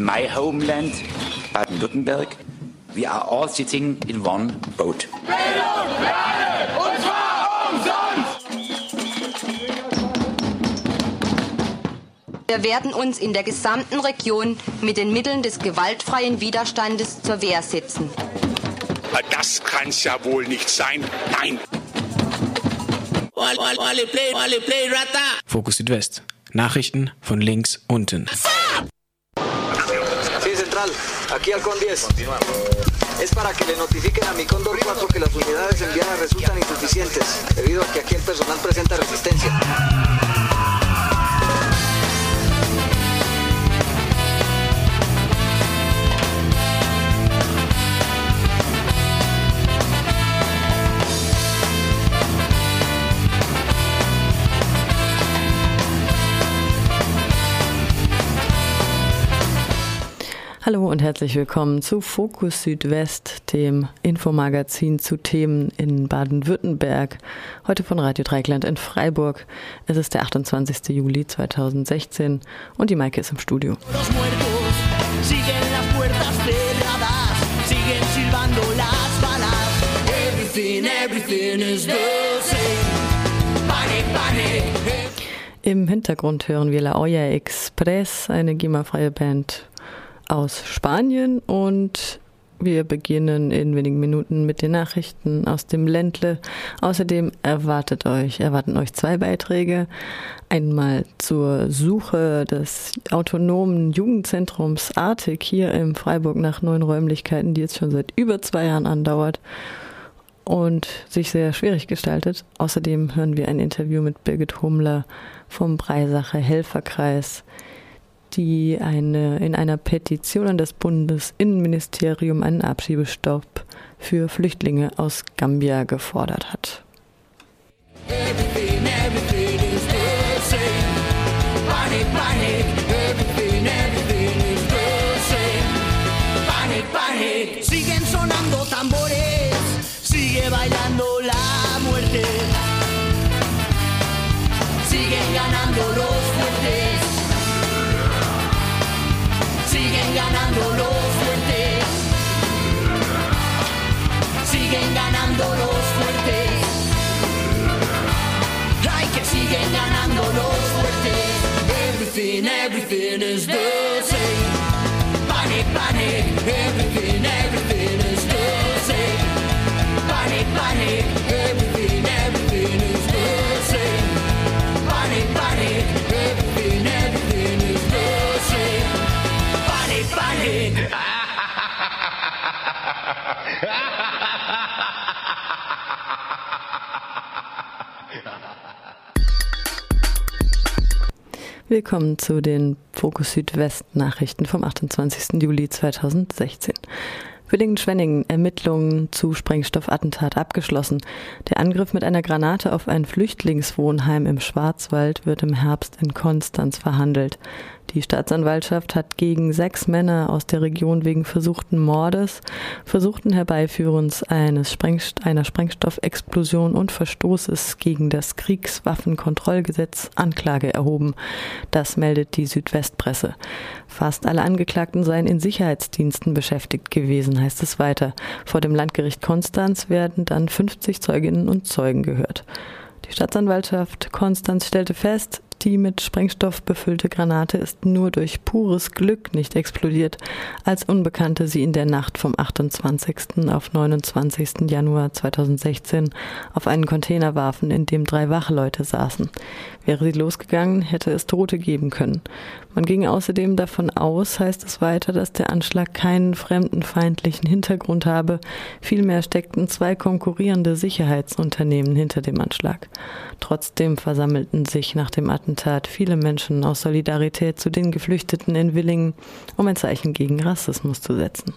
my homeland, Baden-Württemberg. We are all sitting in one boat. Bildung, Lernen, und zwar umsonst! Wir werden uns in der gesamten Region mit den Mitteln des gewaltfreien Widerstandes zur Wehr setzen. Das kann's ja wohl nicht sein. Nein! Fokus Südwest. Nachrichten von links unten. Sí, Central. Aquí Halcón 10. Es para que le notifiquen a mi Cóndor 4 que las unidades enviadas resultan insuficientes, debido a que aquí el personal presenta resistencia. Hallo und herzlich willkommen zu Fokus Südwest, dem Infomagazin zu Themen in Baden-Württemberg. Heute von Radio Dreieckland in Freiburg. Es ist der 28. Juli 2016 und die Maike ist im Studio. Im Hintergrund hören wir La Olla Express, eine GEMA-freie Band aus Spanien, und wir beginnen in wenigen Minuten mit den Nachrichten aus dem Ländle. Außerdem erwarten euch zwei Beiträge. Einmal zur Suche des autonomen Jugendzentrums Artig hier in Freiburg nach neuen Räumlichkeiten, die jetzt schon seit über 2 Jahren andauert und sich sehr schwierig gestaltet. Außerdem hören wir ein Interview mit Birgit Humler vom Breisach'er Helferkreis, die in einer Petition an das Bundesinnenministerium einen Abschiebestopp für Flüchtlinge aus Gambia gefordert hat. Siguen sonando tambores, sigue bailando la muerte, siguen ganando los fuertes. Siguen ganando los fuertes. Siguen ganando los fuertes. Ay, que siguen ganando los fuertes. Everything is the same. Panic, panic. Everything is the same. Panic, panic. Everything is the same. Panic, panic. Everything is the same. Panic, panic. Willkommen zu den Fokus Südwest Nachrichten vom 28. Juli 2016. Villingen-Schwenningen, Ermittlungen zu Sprengstoffattentat abgeschlossen. Der Angriff mit einer Granate auf ein Flüchtlingswohnheim im Schwarzwald wird im Herbst in Konstanz verhandelt. Die Staatsanwaltschaft hat gegen 6 Männer aus der Region wegen versuchten Mordes, versuchten Herbeiführens einer Sprengstoffexplosion und Verstoßes gegen das Kriegswaffenkontrollgesetz Anklage erhoben. Das meldet die Südwestpresse. Fast alle Angeklagten seien in Sicherheitsdiensten beschäftigt gewesen, heißt es weiter. Vor dem Landgericht Konstanz werden dann 50 Zeuginnen und Zeugen gehört. Die Staatsanwaltschaft Konstanz stellte fest, die mit Sprengstoff befüllte Granate ist nur durch pures Glück nicht explodiert, als Unbekannte sie in der Nacht vom 28. auf 29. Januar 2016 auf einen Container warfen, in dem 3 Wachleute saßen. Wäre sie losgegangen, hätte es Tote geben können. Man ging außerdem davon aus, heißt es weiter, dass der Anschlag keinen fremdenfeindlichen Hintergrund habe. Vielmehr steckten 2 konkurrierende Sicherheitsunternehmen hinter dem Anschlag. Trotzdem versammelten sich nach dem Attentat viele Menschen aus Solidarität zu den Geflüchteten in Villingen, um ein Zeichen gegen Rassismus zu setzen.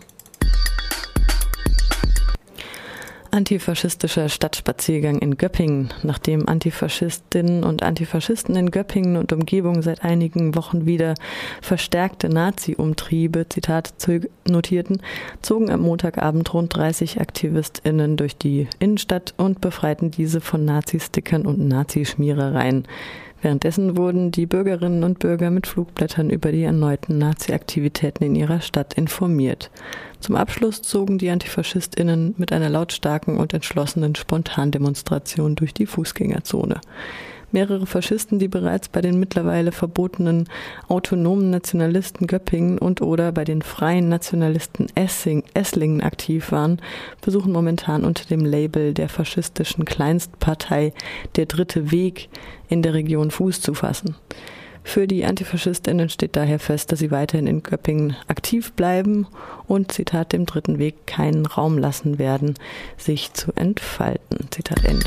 Antifaschistischer Stadtspaziergang in Göppingen. Nachdem Antifaschistinnen und Antifaschisten in Göppingen und Umgebung seit einigen Wochen wieder verstärkte Nazi-Umtriebe, Zitat, notierten, zogen am Montagabend rund 30 AktivistInnen durch die Innenstadt und befreiten diese von Nazi-Stickern und Nazi-Schmierereien. Währenddessen wurden die Bürgerinnen und Bürger mit Flugblättern über die erneuten Nazi-Aktivitäten in ihrer Stadt informiert. Zum Abschluss zogen die AntifaschistInnen mit einer lautstarken und entschlossenen Spontandemonstration durch die Fußgängerzone. Mehrere Faschisten, die bereits bei den mittlerweile verbotenen autonomen Nationalisten Göppingen und/oder bei den freien Nationalisten Esslingen aktiv waren, versuchen momentan unter dem Label der faschistischen Kleinstpartei Der Dritte Weg in der Region Fuß zu fassen. Für die AntifaschistInnen steht daher fest, dass sie weiterhin in Göppingen aktiv bleiben und, Zitat, dem Dritten Weg keinen Raum lassen werden, sich zu entfalten. Zitat Ende.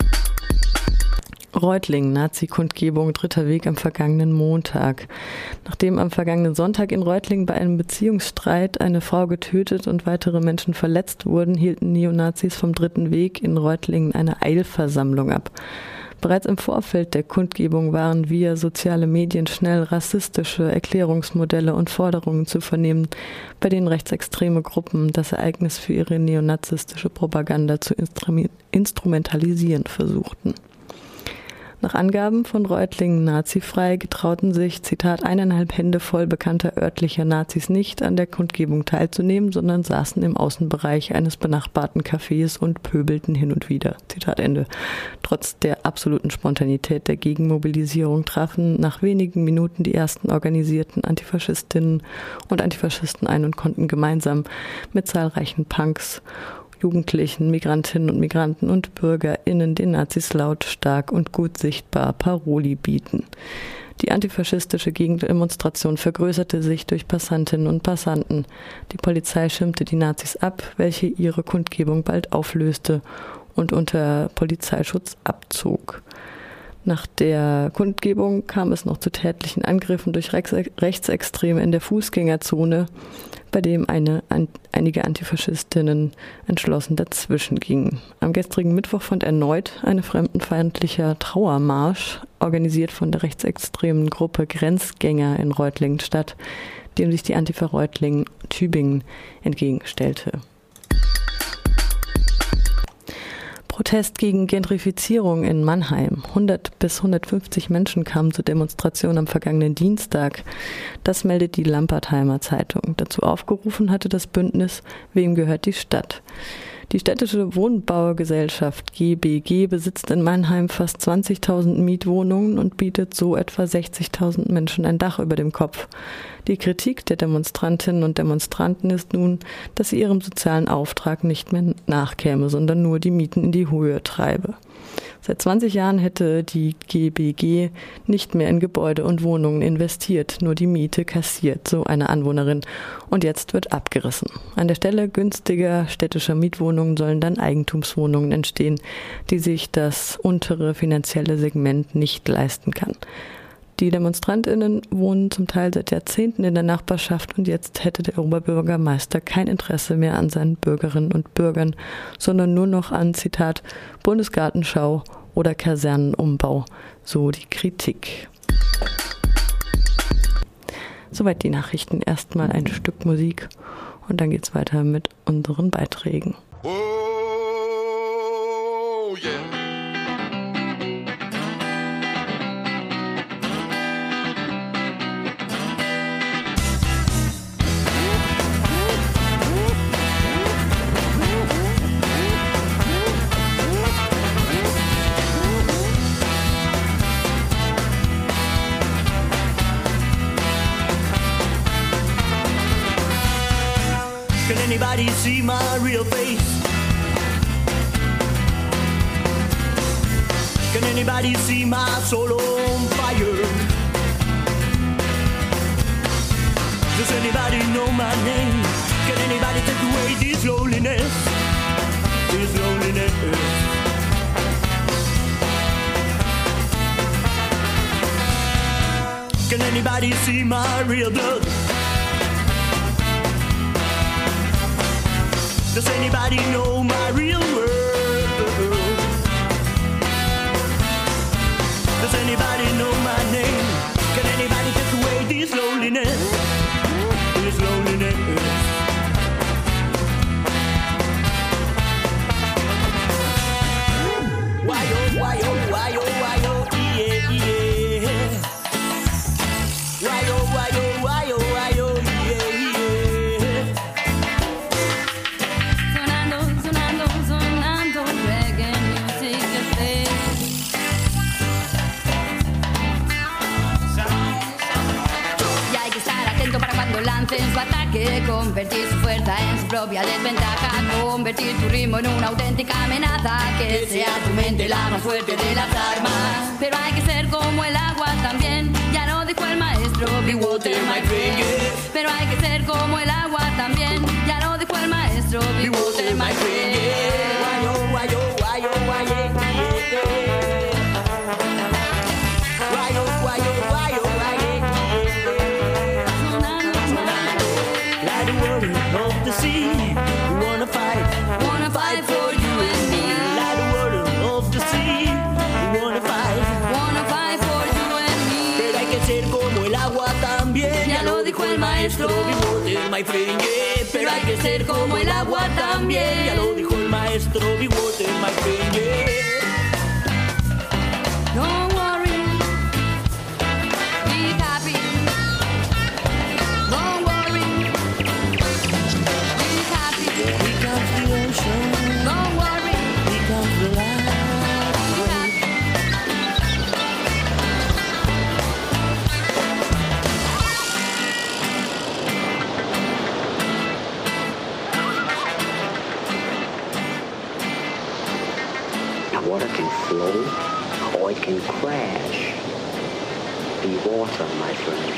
Reutlingen, Nazi-Kundgebung, Dritter Weg am vergangenen Montag. Nachdem am vergangenen Sonntag in Reutlingen bei einem Beziehungsstreit eine Frau getötet und weitere Menschen verletzt wurden, hielten Neonazis vom Dritten Weg in Reutlingen eine Eilversammlung ab. Bereits im Vorfeld der Kundgebung waren via soziale Medien schnell rassistische Erklärungsmodelle und Forderungen zu vernehmen, bei denen rechtsextreme Gruppen das Ereignis für ihre neonazistische Propaganda zu instrumentalisieren versuchten. Nach Angaben von Reutlingen Nazifrei getrauten sich, Zitat, 1,5 Hände voll bekannter örtlicher Nazis nicht an der Kundgebung teilzunehmen, sondern saßen im Außenbereich eines benachbarten Cafés und pöbelten hin und wieder. Zitat Ende. Trotz der absoluten Spontanität der Gegenmobilisierung trafen nach wenigen Minuten die ersten organisierten Antifaschistinnen und Antifaschisten ein und konnten gemeinsam mit zahlreichen Punks, Jugendlichen, Migrantinnen und Migranten und BürgerInnen den Nazis lautstark und gut sichtbar Paroli bieten. Die antifaschistische Gegendemonstration vergrößerte sich durch Passantinnen und Passanten. Die Polizei schirmte die Nazis ab, welche ihre Kundgebung bald auflöste und unter Polizeischutz abzog. Nach der Kundgebung kam es noch zu tätlichen Angriffen durch Rechtsextreme in der Fußgängerzone, bei dem einige Antifaschistinnen entschlossen dazwischen gingen. Am gestrigen Mittwoch fand erneut ein fremdenfeindlicher Trauermarsch, organisiert von der rechtsextremen Gruppe Grenzgänger in Reutlingen statt, dem sich die Antifa Reutlingen Tübingen entgegenstellte. Protest gegen Gentrifizierung in Mannheim. 100 bis 150 Menschen kamen zur Demonstration am vergangenen Dienstag. Das meldet die Lampertheimer Zeitung. Dazu aufgerufen hatte das Bündnis Wem gehört die Stadt? Die städtische Wohnbaugesellschaft GBG besitzt in Mannheim fast 20.000 Mietwohnungen und bietet so etwa 60.000 Menschen ein Dach über dem Kopf. Die Kritik der Demonstrantinnen und Demonstranten ist nun, dass sie ihrem sozialen Auftrag nicht mehr nachkäme, sondern nur die Mieten in die Höhe treibe. Seit 20 Jahren hätte die GBG nicht mehr in Gebäude und Wohnungen investiert, nur die Miete kassiert, so eine Anwohnerin. Und jetzt wird abgerissen. An der Stelle günstiger städtischer Mietwohnungen sollen dann Eigentumswohnungen entstehen, die sich das untere finanzielle Segment nicht leisten kann. Die DemonstrantInnen wohnen zum Teil seit Jahrzehnten in der Nachbarschaft und jetzt hätte der Oberbürgermeister kein Interesse mehr an seinen Bürgerinnen und Bürgern, sondern nur noch an, Zitat, Bundesgartenschau oder Kasernenumbau, so die Kritik. Soweit die Nachrichten. Erstmal ein Stück Musik und dann geht's weiter mit unseren Beiträgen. Oh, yeah. Can anybody see my real face? Can anybody see my soul on fire? Does anybody know my name? Can anybody take away this loneliness? This loneliness. Can anybody see my real blood? Does anybody know my real world? Does anybody know my name? Can anybody take away this loneliness? This loneliness. Why oh, why oh, why oh, why oh, yeah, yeah. fuerte en su ataque, convertir su fuerza en su propia desventaja, convertir tu ritmo en una auténtica amenaza, que sea tu mente la más fuerte de las armas. Pero hay que ser como el agua también, ya lo dijo el maestro, be water my friend. Pero hay que ser como el agua también, ya lo dijo el maestro, be water my friend. My friend, yeah. Pero hay que ser como el agua también. Ya lo dijo el maestro, be water, my friend, yeah. Don't worry, be happy. Don't worry, be happy. Here comes the ocean. Don't worry, here comes the light. Water can flow or it can crash. Be water, my friend.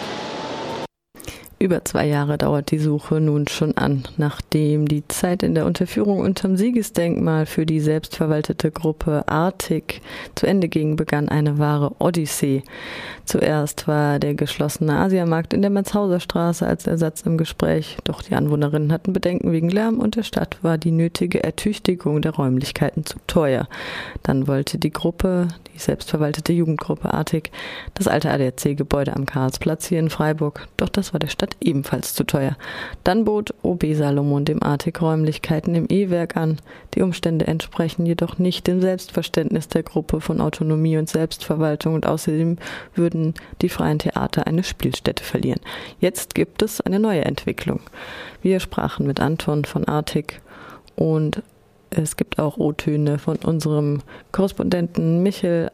Über 2 Jahre dauert die Suche nun schon an. Nachdem die Zeit in der Unterführung unterm Siegesdenkmal für die selbstverwaltete Gruppe Arctic zu Ende ging, begann eine wahre Odyssee. Zuerst war der geschlossene Asiamarkt in der Metzhauser Straße als Ersatz im Gespräch, doch die Anwohnerinnen hatten Bedenken wegen Lärm und der Stadt war die nötige Ertüchtigung der Räumlichkeiten zu teuer. Dann wollte die Gruppe, die selbstverwaltete Jugendgruppe Arctic, das alte ADAC-Gebäude am Karlsplatz hier in Freiburg, doch das war der Stadt ebenfalls zu teuer. Dann bot OB Salomon dem Arctic Räumlichkeiten im E-Werk an. Die Umstände entsprechen jedoch nicht dem Selbstverständnis der Gruppe von Autonomie und Selbstverwaltung und außerdem würden die freien Theater eine Spielstätte verlieren. Jetzt gibt es eine neue Entwicklung. Wir sprachen mit Anton von Arctic und es gibt auch O-Töne von unserem Korrespondenten Michel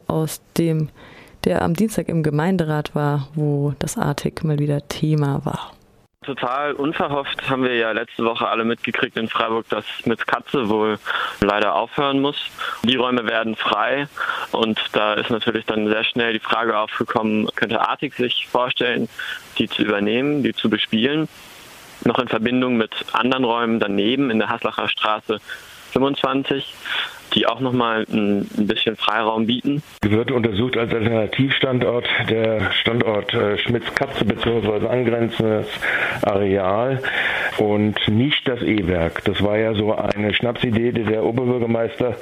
der am Dienstag im Gemeinderat war, wo das Arctic mal wieder Thema war. Total unverhofft haben wir ja letzte Woche alle mitgekriegt in Freiburg, dass Schmitz Katze wohl leider aufhören muss. Die Räume werden frei und da ist natürlich dann sehr schnell die Frage aufgekommen, könnte Arctic sich vorstellen, die zu übernehmen, die zu bespielen, noch in Verbindung mit anderen Räumen daneben in der Haslacher Straße 25, die auch nochmal ein bisschen Freiraum bieten. Wird untersucht als Alternativstandort der Standort Schmitz-Katze bzw. angrenzendes Areal und nicht das E-Werk. Das war ja so eine Schnapsidee, die der Oberbürgermeister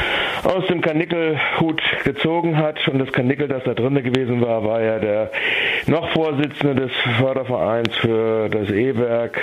aus dem Karnickel-Hut gezogen hat. Und das Karnickel, das da drin gewesen war, war ja der noch Vorsitzende des Fördervereins für das E-Werk,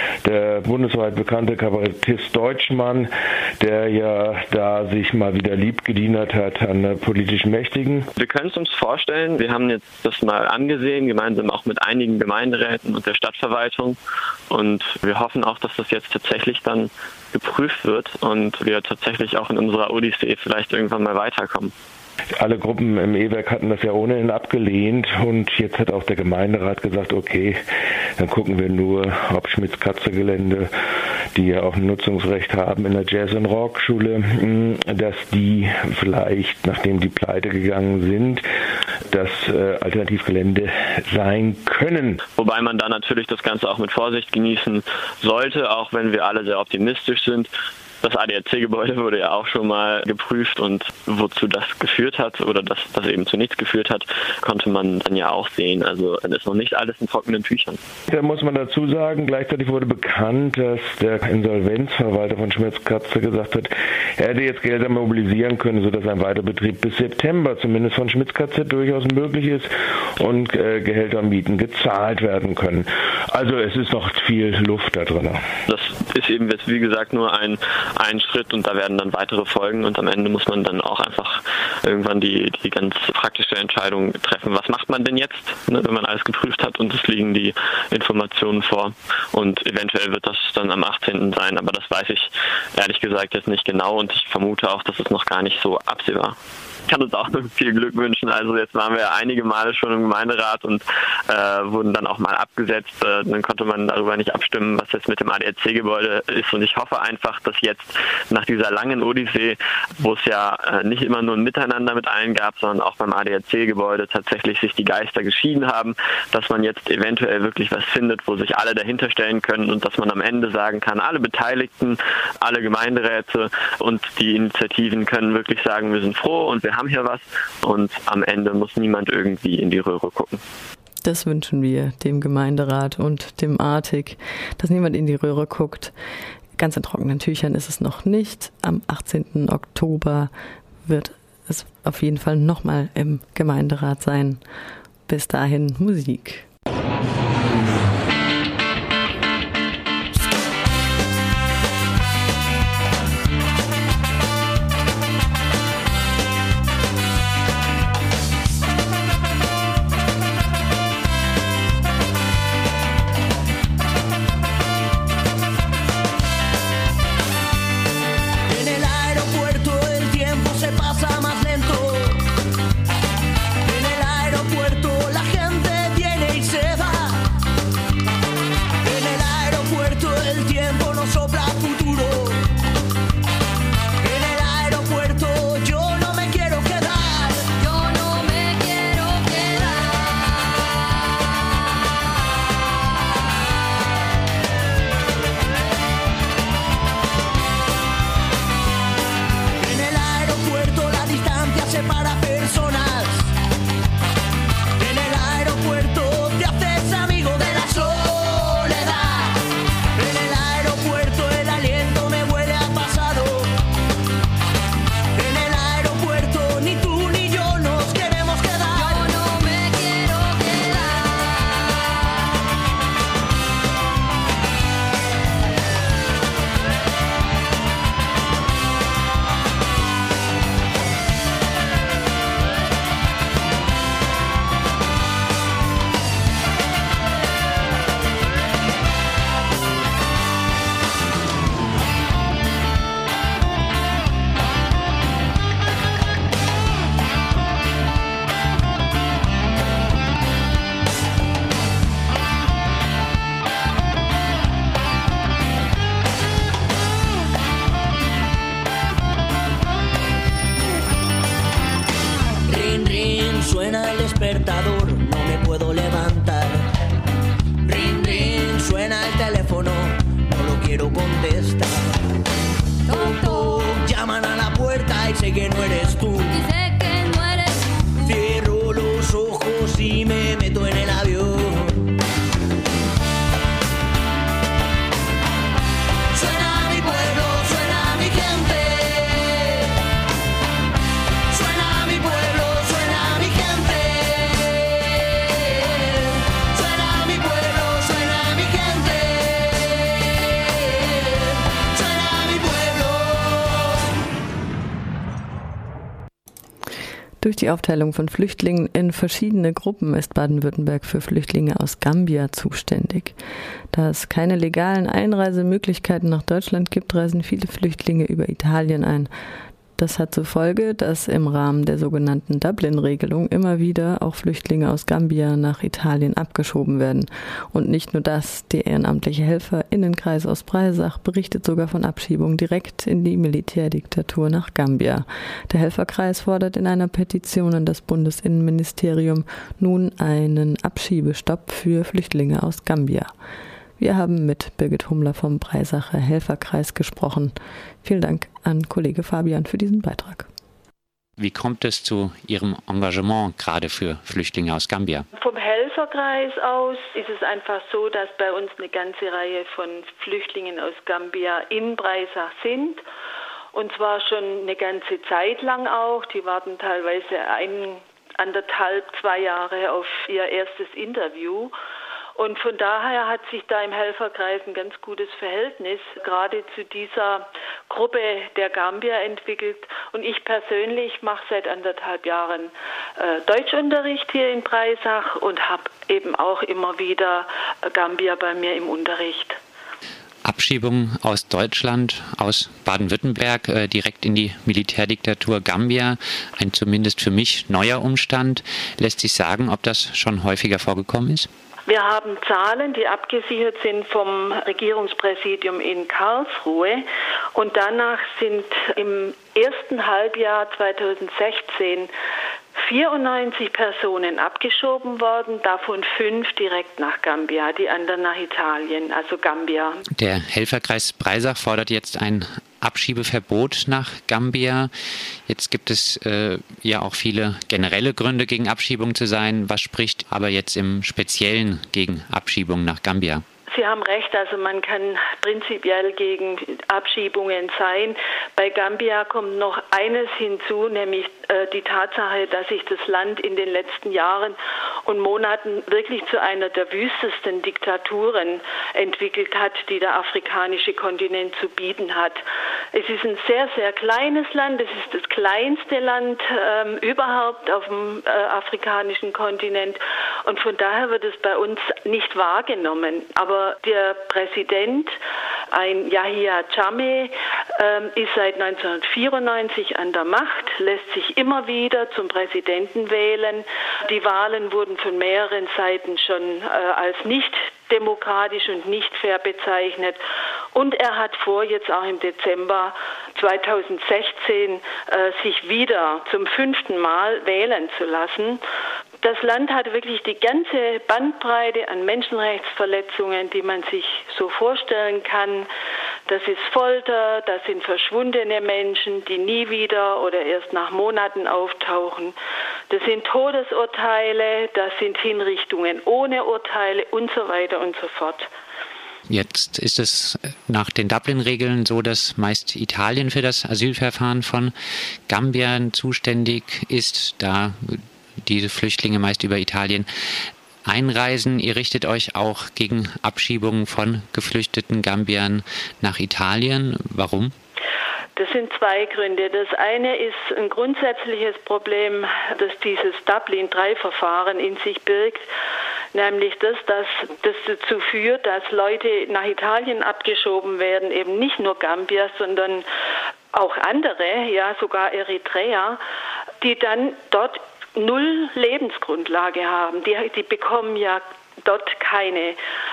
der bundesweit bekannte Kabarettist Deutschmann, der ja da sich mal wieder lieb gedienert hat an der politischen Mächtigen. Wir können es uns vorstellen, wir haben jetzt das mal angesehen, gemeinsam auch mit einigen Gemeinderäten und der Stadtverwaltung und wir hoffen auch, dass das jetzt tatsächlich dann geprüft wird und wir tatsächlich auch in unserer Odyssee vielleicht irgendwann mal weiterkommen. Alle Gruppen im E-Werk hatten das ja ohnehin abgelehnt und jetzt hat auch der Gemeinderat gesagt, okay, dann gucken wir nur, ob Schmitz-Katze-Gelände, die ja auch ein Nutzungsrecht haben in der Jazz- und Rockschule, dass die vielleicht, nachdem die pleite gegangen sind, das Alternativgelände sein können. Wobei man da natürlich das Ganze auch mit Vorsicht genießen sollte, auch wenn wir alle sehr optimistisch sind. Das ADAC-Gebäude wurde ja auch schon mal geprüft und wozu das geführt hat oder dass das eben zu nichts geführt hat, konnte man dann ja auch sehen. Also dann ist noch nicht alles in trockenen Tüchern. Da muss man dazu sagen, gleichzeitig wurde bekannt, dass der Insolvenzverwalter von Schmitz-Katze gesagt hat, er hätte jetzt Gelder mobilisieren können, sodass ein Weiterbetrieb bis September zumindest von Schmitz-Katze durchaus möglich ist und Gehälter und Mieten gezahlt werden können. Also es ist noch viel Luft da drin. Das ist eben jetzt, wie gesagt, nur ein Schritt und da werden dann weitere folgen und am Ende muss man dann auch einfach irgendwann die ganz praktische Entscheidung treffen. Was macht man denn jetzt, ne, wenn man alles geprüft hat und es liegen die Informationen vor und eventuell wird das dann am 18. sein, aber das weiß ich ehrlich gesagt jetzt nicht genau und ich vermute auch, dass es noch gar nicht so absehbar. kann uns auch nur viel Glück wünschen. Also jetzt waren wir ja einige Male schon im Gemeinderat und wurden dann auch mal abgesetzt. Dann konnte man darüber nicht abstimmen, was jetzt mit dem ADAC-Gebäude ist. Und ich hoffe einfach, dass jetzt nach dieser langen Odyssee, wo es ja nicht immer nur ein Miteinander mit allen gab, sondern auch beim ADAC-Gebäude tatsächlich sich die Geister geschieden haben, dass man jetzt eventuell wirklich was findet, wo sich alle dahinter stellen können und dass man am Ende sagen kann, alle Beteiligten, alle Gemeinderäte und die Initiativen können wirklich sagen, wir sind froh und wir haben hier was und am Ende muss niemand irgendwie in die Röhre gucken. Das wünschen wir dem Gemeinderat und dem Artig, dass niemand in die Röhre guckt. Ganz in trockenen Tüchern ist es noch nicht. Am 18. Oktober wird es auf jeden Fall nochmal im Gemeinderat sein. Bis dahin Musik. Suena el despertador, no me puedo levantar. Ring, ring, suena el teléfono, no lo quiero contestar. Toc, toc, llaman a la puerta y sé que no eres tú. Cierro los ojos y me meto en el avión. Suena mi pueblo, suena mi gente. Suena mi pueblo, suena mi gente. Suena mi pueblo, suena mi gente. Suena mi pueblo. Durch die Aufteilung von Flüchtlingen in verschiedene Gruppen ist Baden-Württemberg für Flüchtlinge aus Gambia zuständig. Da es keine legalen Einreisemöglichkeiten nach Deutschland gibt, reisen viele Flüchtlinge über Italien ein. Das hat zur Folge, dass im Rahmen der sogenannten Dublin-Regelung immer wieder auch Flüchtlinge aus Gambia nach Italien abgeschoben werden. Und nicht nur das, der ehrenamtliche Helferinnenkreis aus Breisach berichtet sogar von Abschiebungen direkt in die Militärdiktatur nach Gambia. Der Helferkreis fordert in einer Petition an das Bundesinnenministerium nun einen Abschiebestopp für Flüchtlinge aus Gambia. Wir haben mit Birgit Hummler vom Breisacher Helferkreis gesprochen. Vielen Dank an Kollege Fabian für diesen Beitrag. Wie kommt es zu Ihrem Engagement gerade für Flüchtlinge aus Gambia? Vom Helferkreis aus ist es einfach so, dass bei uns eine ganze Reihe von Flüchtlingen aus Gambia in Breisach sind. Und zwar schon eine ganze Zeit lang auch. Die warten teilweise 1,5, 2 Jahre auf ihr erstes Interview. Und von daher hat sich da im Helferkreis ein ganz gutes Verhältnis gerade zu dieser Gruppe der Gambier entwickelt. Und ich persönlich mache seit 1,5 Jahren Deutschunterricht hier in Breisach und habe eben auch immer wieder Gambier bei mir im Unterricht. Abschiebung aus Deutschland, aus Baden-Württemberg, direkt in die Militärdiktatur Gambia. Ein zumindest für mich neuer Umstand. Lässt sich sagen, ob das schon häufiger vorgekommen ist? Wir haben Zahlen, die abgesichert sind vom Regierungspräsidium in Karlsruhe. Und danach sind im ersten Halbjahr 2016 94 Personen abgeschoben worden, davon 5 direkt nach Gambia, die anderen nach Italien, also Gambia. Der Helferkreis Breisach fordert jetzt ein Abschiebeverbot nach Gambia. Jetzt gibt es ja auch viele generelle Gründe, gegen Abschiebung zu sein. Was spricht aber jetzt im Speziellen gegen Abschiebung nach Gambia? Sie haben recht, also man kann prinzipiell gegen Abschiebungen sein. Bei Gambia kommt noch eines hinzu, nämlich die Tatsache, dass sich das Land in den letzten Jahren und Monaten wirklich zu einer der wüstesten Diktaturen entwickelt hat, die der afrikanische Kontinent zu bieten hat. Es ist ein sehr, sehr kleines Land, es ist das kleinste Land überhaupt auf dem afrikanischen Kontinent und von daher wird es bei uns nicht wahrgenommen. Aber der Präsident, ein Yahya Jammeh, ist seit 1994 an der Macht, lässt sich immer wieder zum Präsidenten wählen. Die Wahlen wurden von mehreren Seiten schon als nicht demokratisch und nicht fair bezeichnet. Und er hat vor, jetzt auch im Dezember 2016 sich wieder zum 5. Mal wählen zu lassen. Das Land hat wirklich die ganze Bandbreite an Menschenrechtsverletzungen, die man sich so vorstellen kann. Das ist Folter, das sind verschwundene Menschen, die nie wieder oder erst nach Monaten auftauchen. Das sind Todesurteile, das sind Hinrichtungen ohne Urteile und so weiter und so fort. Jetzt ist es nach den Dublin-Regeln so, dass meist Italien für das Asylverfahren von Gambiern zuständig ist, da diese Flüchtlinge meist über Italien einreisen. Ihr richtet euch auch gegen Abschiebungen von geflüchteten Gambiern nach Italien. Warum? Das sind 2 Gründe. Das eine ist ein grundsätzliches Problem, das dieses Dublin-III-Verfahren in sich birgt, nämlich das dazu führt, dass Leute nach Italien abgeschoben werden, eben nicht nur Gambier, sondern auch andere, ja sogar Eritreer, die dann dort 0 Lebensgrundlage haben. Die bekommen ja dort keine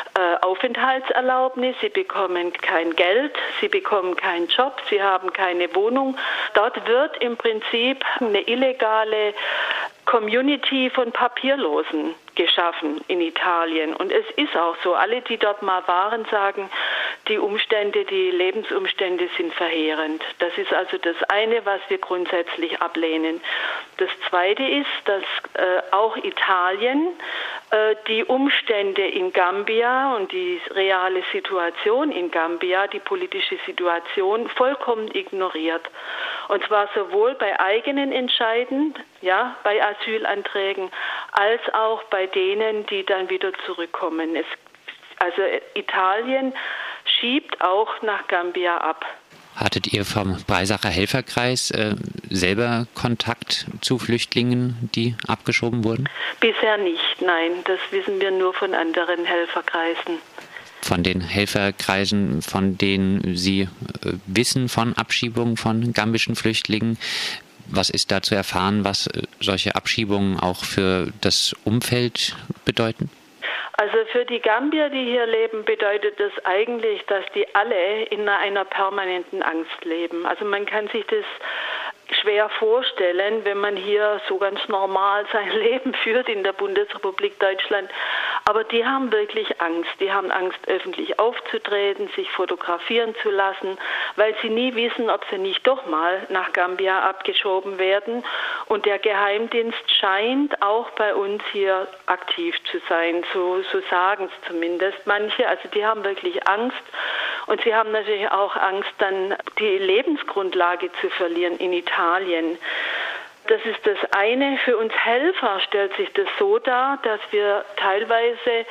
Aufenthaltserlaubnis, sie bekommen kein Geld, sie bekommen keinen Job, sie haben keine Wohnung. Dort wird im Prinzip eine illegale Community von Papierlosen geschaffen in Italien. Und es ist auch so, alle, die dort mal waren, sagen, die Lebensumstände sind verheerend. Das ist also das eine, was wir grundsätzlich ablehnen. Das zweite ist, dass auch Italien die Umstände in Gambia und die reale Situation in Gambia, die politische Situation, vollkommen ignoriert. Und zwar sowohl bei eigenen Entscheiden, ja, bei Asylanträgen, als auch bei denen, die dann wieder zurückkommen. Also Italien schiebt auch nach Gambia ab. Hattet ihr vom Breisacher Helferkreis selber Kontakt zu Flüchtlingen, die abgeschoben wurden? Bisher nicht, nein. Das wissen wir nur von anderen Helferkreisen. Von den Helferkreisen, von denen Sie wissen von Abschiebungen von gambischen Flüchtlingen, was ist da zu erfahren, was solche Abschiebungen auch für das Umfeld bedeuten? Also für die Gambier, die hier leben, bedeutet das eigentlich, dass die alle in einer permanenten Angst leben. Also man kann sich das schwer vorstellen, wenn man hier so ganz normal sein Leben führt in der Bundesrepublik Deutschland. Aber die haben wirklich Angst. Die haben Angst, öffentlich aufzutreten, sich fotografieren zu lassen, weil sie nie wissen, ob sie nicht doch mal nach Gambia abgeschoben werden. Und der Geheimdienst scheint auch bei uns hier aktiv zu sein. So sagen es zumindest manche. Also die haben wirklich Angst. Und sie haben natürlich auch Angst, dann die Lebensgrundlage zu verlieren in Italien. Das ist das eine. Für uns Helfer stellt sich das so dar, dass wir teilweise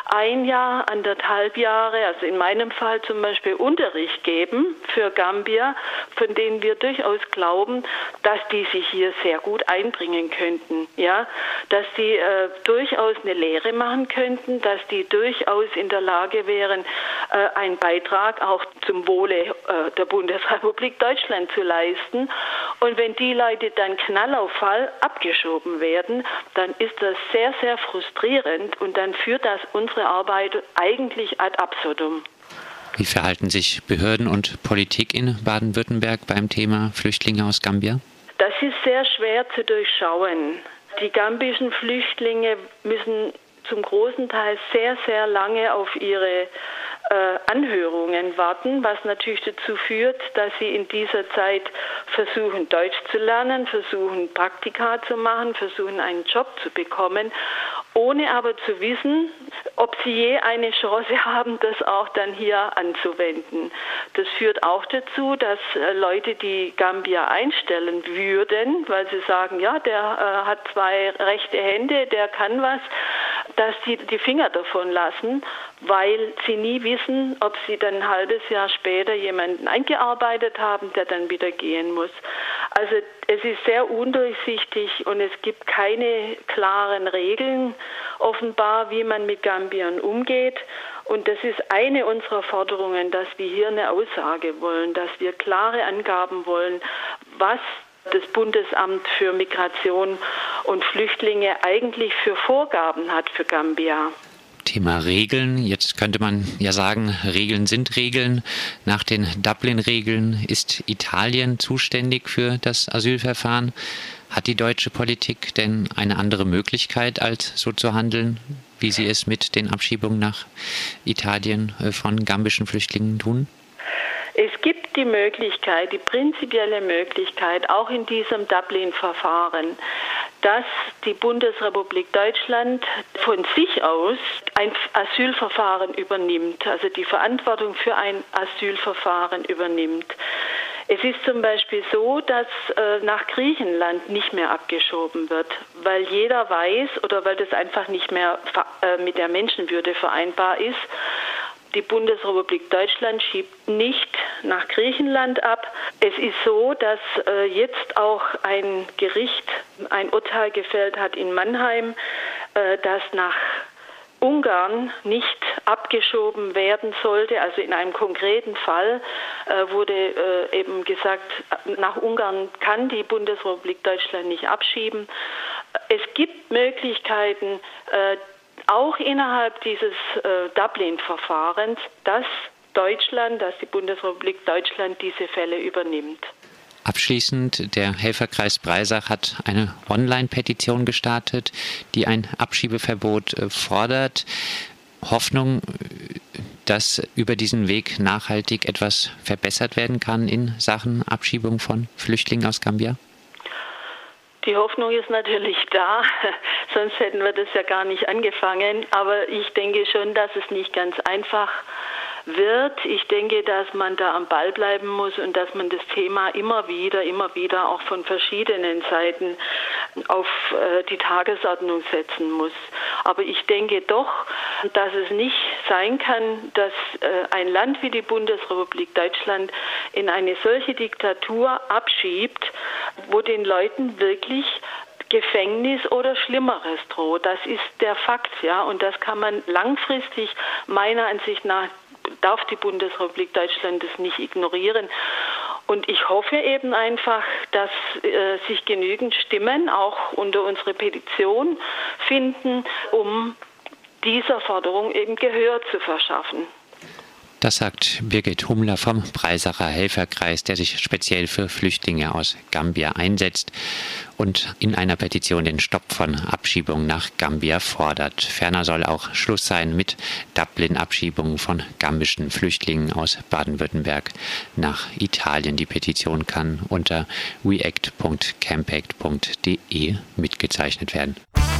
1 Jahr, 1,5 Jahre, also in meinem Fall zum Beispiel Unterricht geben für Gambia, von denen wir durchaus glauben, dass die sich hier sehr gut einbringen könnten, ja, dass die durchaus eine Lehre machen könnten, dass die durchaus in der Lage wären, einen Beitrag auch zum Wohle der Bundesrepublik Deutschland zu leisten. Und wenn die Leute dann Knall auf Fall abgeschoben werden, dann ist das sehr, sehr frustrierend und dann führt das unsere Arbeit eigentlich ad absurdum. Wie verhalten sich Behörden und Politik in Baden-Württemberg beim Thema Flüchtlinge aus Gambia? Das ist sehr schwer zu durchschauen. Die gambischen Flüchtlinge müssen zum großen Teil sehr, sehr lange auf ihre Anhörungen warten, was natürlich dazu führt, dass sie in dieser Zeit versuchen, Deutsch zu lernen, versuchen, Praktika zu machen, versuchen, einen Job zu bekommen, ohne aber zu wissen, ob sie je eine Chance haben, das auch dann hier anzuwenden. Das führt auch dazu, dass Leute, die Gambia einstellen würden, weil sie sagen, ja, der hat 2 rechte Hände, der kann was, dass sie die Finger davon lassen, weil sie nie wissen, ob sie dann ein halbes Jahr später jemanden eingearbeitet haben, der dann wieder gehen muss. Also es ist sehr undurchsichtig und es gibt keine klaren Regeln offenbar, wie man mit Gambiern umgeht. Und das ist eine unserer Forderungen, dass wir hier eine Aussage wollen, dass wir klare Angaben wollen, was das Bundesamt für Migration und Flüchtlinge eigentlich für Vorgaben hat für Gambia. Thema Regeln. Jetzt könnte man ja sagen, Regeln sind Regeln. Nach den Dublin-Regeln ist Italien zuständig für das Asylverfahren. Hat die deutsche Politik denn eine andere Möglichkeit, als so zu handeln, wie sie es mit den Abschiebungen nach Italien von gambischen Flüchtlingen tun? Es gibt die Möglichkeit, die prinzipielle Möglichkeit, auch in diesem Dublin-Verfahren, dass die Bundesrepublik Deutschland von sich aus ein Asylverfahren übernimmt, also die Verantwortung für ein Asylverfahren übernimmt. Es ist zum Beispiel so, dass nach Griechenland nicht mehr abgeschoben wird, weil jeder weiß oder weil das einfach nicht mehr mit der Menschenwürde vereinbar ist. Die Bundesrepublik Deutschland schiebt nicht nach Griechenland ab. Es ist so, dass jetzt auch ein Gericht ein Urteil gefällt hat in Mannheim, dass nach Ungarn nicht abgeschoben werden sollte. Also in einem konkreten Fall wurde eben gesagt, nach Ungarn kann die Bundesrepublik Deutschland nicht abschieben. Es gibt Möglichkeiten, auch innerhalb dieses Dublin-Verfahrens, dass die Bundesrepublik Deutschland diese Fälle übernimmt. Abschließend, der Helferkreis Breisach hat eine Online-Petition gestartet, die ein Abschiebeverbot fordert. Hoffnung, dass über diesen Weg nachhaltig etwas verbessert werden kann in Sachen Abschiebung von Flüchtlingen aus Gambia? Die Hoffnung ist natürlich da, sonst hätten wir das ja gar nicht angefangen. Aber ich denke schon, dass es nicht ganz einfach wird. Ich denke, dass man da am Ball bleiben muss und dass man das Thema immer wieder auch von verschiedenen Seiten auf die Tagesordnung setzen muss. Aber ich denke doch, dass es nicht sein kann, dass ein Land wie die Bundesrepublik Deutschland in eine solche Diktatur abschiebt, wo den Leuten wirklich Gefängnis oder Schlimmeres droht. Das ist der Fakt, ja, und das kann man langfristig meiner Ansicht nach darf die Bundesrepublik Deutschland das nicht ignorieren. Und ich hoffe eben einfach, dass sich genügend Stimmen auch unter unsere Petition finden, um dieser Forderung eben Gehör zu verschaffen. Das sagt Birgit Hummler vom Breisacher Helferkreis, der sich speziell für Flüchtlinge aus Gambia einsetzt und in einer Petition den Stopp von Abschiebungen nach Gambia fordert. Ferner soll auch Schluss sein mit Dublin-Abschiebungen von gambischen Flüchtlingen aus Baden-Württemberg nach Italien. Die Petition kann unter weact.campact.de mitgezeichnet werden.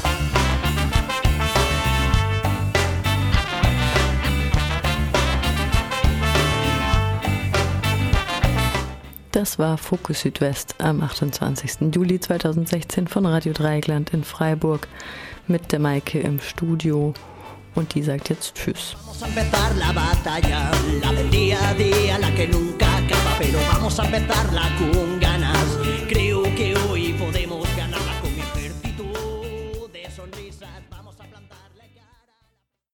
Das war Fokus Südwest am 28. Juli 2016 von Radio Dreieckland in Freiburg mit der Maike im Studio Und die sagt jetzt Tschüss. Vamos a empezar la batalla, la del día a día, la que nunca acaba, pero vamos a empezarla con